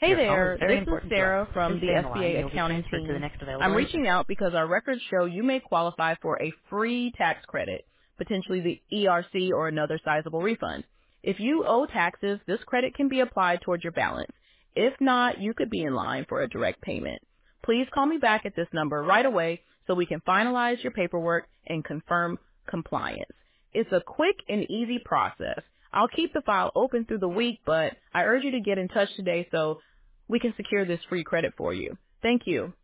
Hey Your call is there, very this is important to us. Sarah Please from the stay on the line and SBA you'll be accounting transferred to the team. next available I'm agent. reaching out because our records show you may qualify for a free tax credit, potentially the ERC or another sizable refund. If you owe taxes, this credit can be applied towards your balance. If not, you could be in line for a direct payment. Please call me back at this number right away so we can finalize your paperwork and confirm compliance. It's a quick and easy process. I'll keep the file open through the week, but I urge you to get in touch today so we can secure this free credit for you. Thank you.